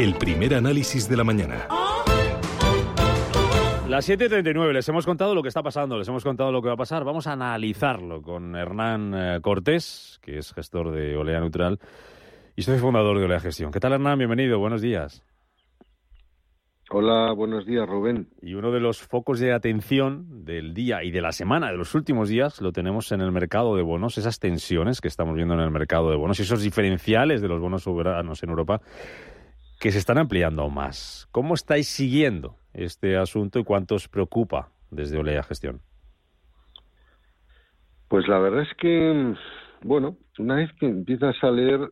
el primer análisis de la mañana. Las 7:39, les hemos contado lo que está pasando, les hemos contado lo que va a pasar. Vamos a analizarlo con Hernán Cortés, que es gestor de Olea Neutral y soy fundador de Olea Gestión. ¿Qué tal, Hernán? Bienvenido, buenos días. Hola, buenos días, Rubén. Y uno de los focos de atención del día y de la semana, de los últimos días, lo tenemos en el mercado de bonos, esas tensiones que estamos viendo en el mercado de bonos y esos diferenciales de los bonos soberanos en Europa que se están ampliando aún más. ¿Cómo estáis siguiendo este asunto y cuánto os preocupa desde Olea Gestión? Pues la verdad es que, bueno, una vez que empiezas a leer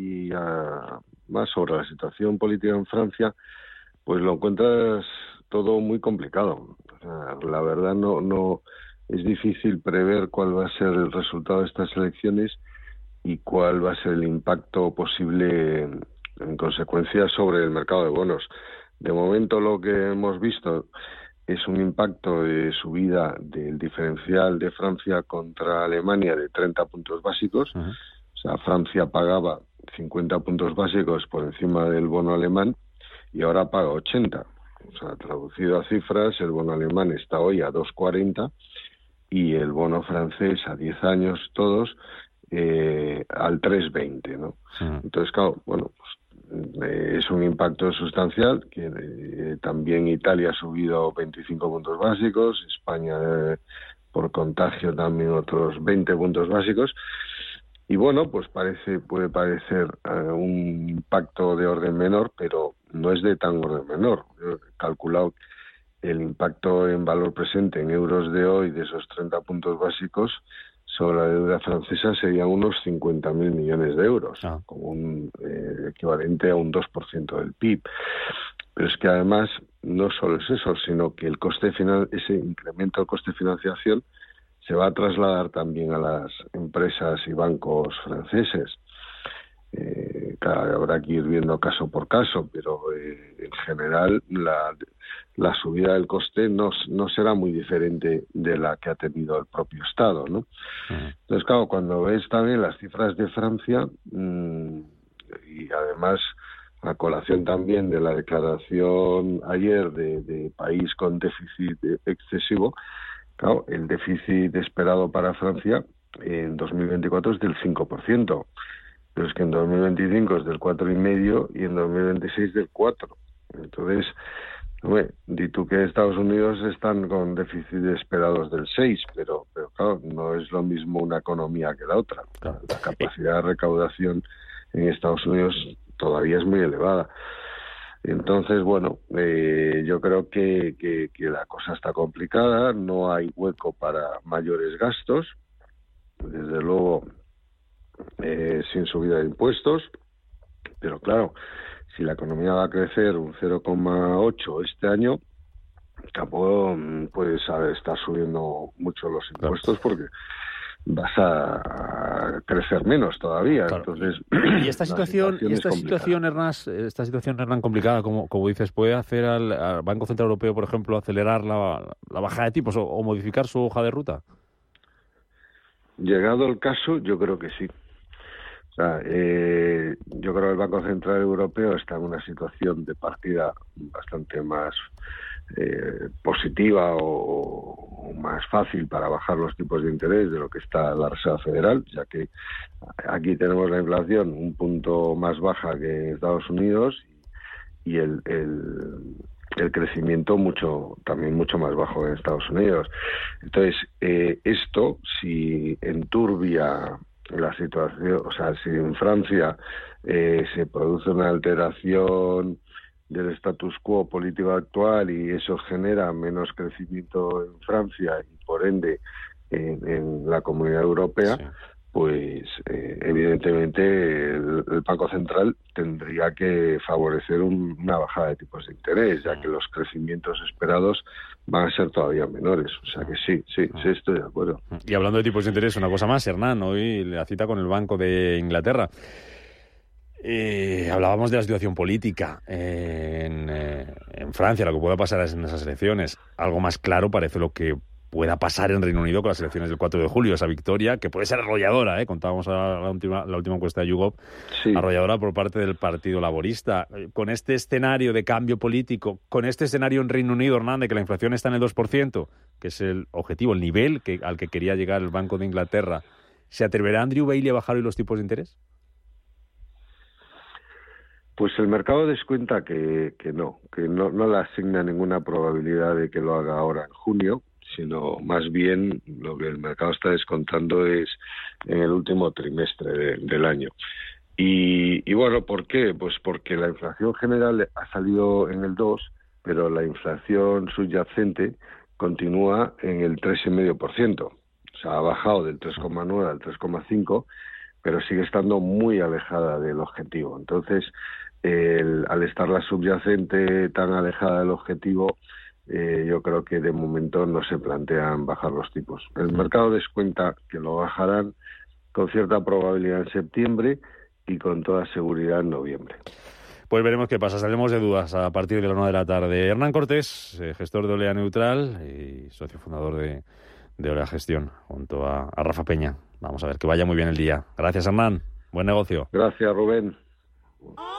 más sobre la situación política en Francia, pues lo encuentras todo muy complicado. O sea, la verdad no es difícil prever cuál va a ser el resultado de estas elecciones y cuál va a ser el impacto posible en consecuencia sobre el mercado de bonos. De momento lo que hemos visto es un impacto de subida del diferencial de Francia contra Alemania de 30 puntos básicos. Uh-huh. O sea, Francia pagaba 50 puntos básicos por encima del bono alemán y ahora paga 80. O sea, traducido a cifras, el bono alemán está hoy a 2,40 y el bono francés a 10 años todos al 3,20, ¿no? Uh-huh. Entonces, claro, bueno, pues es un impacto sustancial, que también Italia ha subido 25 puntos básicos, España por contagio también otros 20 puntos básicos. Y bueno, pues puede parecer un impacto de orden menor, pero no es de tan orden menor. Yo he calculado el impacto en valor presente en euros de hoy de esos 30 puntos básicos sobre la deuda francesa serían unos 50.000 millones de euros, como un equivalente a un 2% del PIB. Pero es que además no solo es eso, sino que el coste final, ese incremento del coste de financiación se va a trasladar también a las empresas y bancos franceses. Claro, habrá que ir viendo caso por caso, pero en general la subida del coste no será muy diferente de la que ha tenido el propio Estado, ¿no? Uh-huh. Entonces, claro, cuando ves también las cifras de Francia y además a colación también de la declaración ayer de país con déficit excesivo, claro, el déficit esperado para Francia en 2024 es del 5%, pero es que en 2025 es del 4,5% y en 2026 del 4%. Entonces, hombre, di tú que Estados Unidos están con déficit esperados del 6%, pero claro, no es lo mismo una economía que la otra. Claro. La capacidad de recaudación en Estados Unidos todavía es muy elevada. Entonces, bueno, yo creo que la cosa está complicada, no hay hueco para mayores gastos, desde luego sin subida de impuestos, pero claro, si la economía va a crecer un 0,8 este año, tampoco puedes estar subiendo mucho los impuestos porque vas a crecer menos todavía. Claro. Entonces, y esta situación, Hernán, complicada, como dices, puede hacer al Banco Central Europeo, por ejemplo, acelerar la bajada de tipos o modificar su hoja de ruta. Llegado el caso, yo creo que sí. O sea, yo creo que el Banco Central Europeo está en una situación de partida bastante más positiva o más fácil para bajar los tipos de interés de lo que está la Reserva Federal, ya que aquí tenemos la inflación un punto más baja que en Estados Unidos y el crecimiento mucho más bajo en Estados Unidos. Entonces, esto, si enturbia la situación, o sea, si en Francia se produce una alteración del status quo político actual y eso genera menos crecimiento en Francia y por ende en la Comunidad Europea, sí, pues evidentemente el Banco Central tendría que favorecer una bajada de tipos de interés, ya que los crecimientos esperados van a ser todavía menores. O sea que sí, estoy de acuerdo. Y hablando de tipos de interés, una cosa más, Hernán, hoy la cita con el Banco de Inglaterra. Hablábamos de la situación política en Francia, lo que pueda pasar en esas elecciones. Algo más claro parece lo que pueda pasar en Reino Unido con las elecciones del 4 de julio, esa victoria que puede ser arrolladora, contábamos a la última encuesta de YouGov, sí, arrolladora por parte del Partido Laborista. Con este escenario de cambio político, con este escenario en Reino Unido, Hernández, que la inflación está en el 2%, que es el objetivo, el nivel al que quería llegar el Banco de Inglaterra, ¿se atreverá Andrew Bailey a bajar hoy los tipos de interés? Pues el mercado descuenta que no le asigna ninguna probabilidad de que lo haga ahora en junio, sino más bien lo que el mercado está descontando es en el último trimestre del año. Y bueno, ¿por qué? Pues porque la inflación general ha salido en el 2, pero la inflación subyacente continúa en el 3,5%. O sea, ha bajado del 3,9 al 3,5, pero sigue estando muy alejada del objetivo. Entonces, al estar la subyacente tan alejada del objetivo, yo creo que de momento no se plantean bajar los tipos. El mercado descuenta que lo bajarán con cierta probabilidad en septiembre y con toda seguridad en noviembre. Pues veremos qué pasa. Saldremos de dudas a partir de la 1 de la tarde. Hernán Cortés, gestor de Olea Neutral y socio fundador de Olea Gestión, junto a Rafa Peña. Vamos a ver, que vaya muy bien el día. Gracias, Hernán. Buen negocio. Gracias, Rubén.